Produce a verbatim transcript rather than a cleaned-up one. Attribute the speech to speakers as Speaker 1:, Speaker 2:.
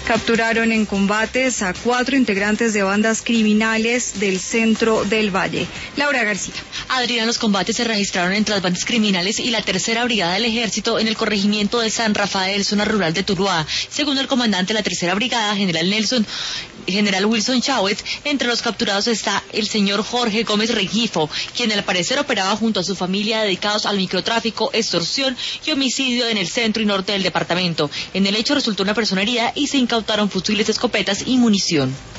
Speaker 1: Capturaron en combates a cuatro integrantes de bandas criminales del centro del Valle. Laura García.
Speaker 2: Adrián, los combates se registraron entre las bandas criminales y la tercera brigada del ejército en el corregimiento de San Rafael, zona rural de Tuluá. Según el comandante de la tercera brigada, general Nelson, general Wilson Chávez, entre los capturados está el señor Jorge Gómez Regifo, quien al parecer operaba junto a su familia dedicados al microtráfico, extorsión y homicidio en el centro y norte del departamento. En el hecho resultó una persona herida y se incautaron fusiles, escopetas y munición.